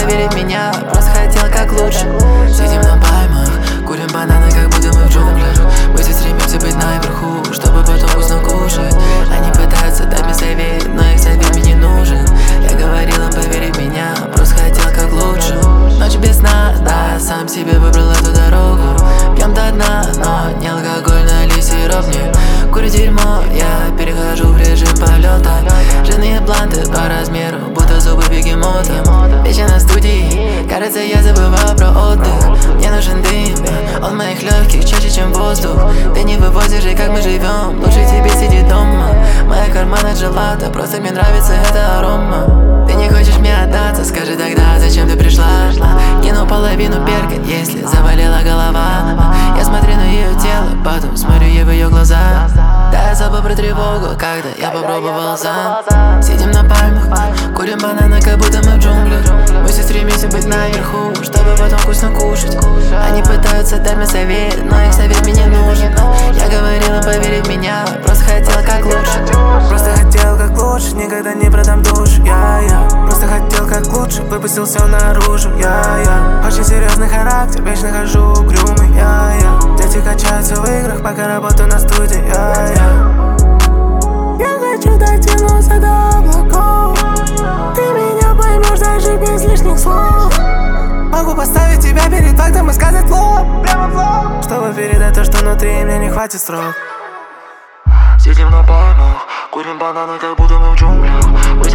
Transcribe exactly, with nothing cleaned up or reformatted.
поверить в меня, просто хотел как лучше. Сидим на пальмах, курим бананы, как будто мы в джунглях. Мы все стремимся быть наверху, чтобы потом вкусно кушать. Они пытаются дать мне совет, но их совет мне не нужен. Я говорил им поверить в меня, просто хотел как лучше. Ночь без сна, да, сам себе выбрал эту дорогу. Пьем до дна, но не алкоголь, налей сироп мне. Курю дерьмо, я перехожу в режим полета. Жирные бланты по размеру, будто зубы бегемота. Вечер на студии, кажется, я забывал про отдых. Мне нужен дым, он в моих легких чаще, чем воздух. Ты не вывозишь, и как мы живем, лучше тебе сидеть дома. Моя кармана джелата, просто мне нравится эта арома. Ты не хочешь мне отдаться, скажи тогда, зачем ты пришла? Кину половину перка, если заболела голова. Я смотрю на ее тело, потом смотрю ей в ее глаза. Да, я забыл про тревогу, когда я попробовал сам. Сидим на пальмах, курим бананы, как будто мы в джунглях. Мы все стремимся быть наверху, чтобы потом вкусно кушать. Они пытаются дать мне совет, но их совет мне не нужен. Я говорил им поверить в меня, просто хотел как лучше. Просто хотел как лучше, никогда не продам душу. Я, я просто хотел как лучше, выпустил все наружу. Я, я очень серьезный характер, вечно хожу угрюмый. Я, я дети качаются в играх, пока работаю на студии. Я, я Я хочу дотянуться до облаков. Ты меня поймешь даже без лишних слов. Могу поставить тебя перед фактом и сказать в лоб, прямо в лоб, чтобы передать то, что внутри, мне не хватит строк. Сидим на пальмах, курим бананы, как будто мы в джунглях. Мы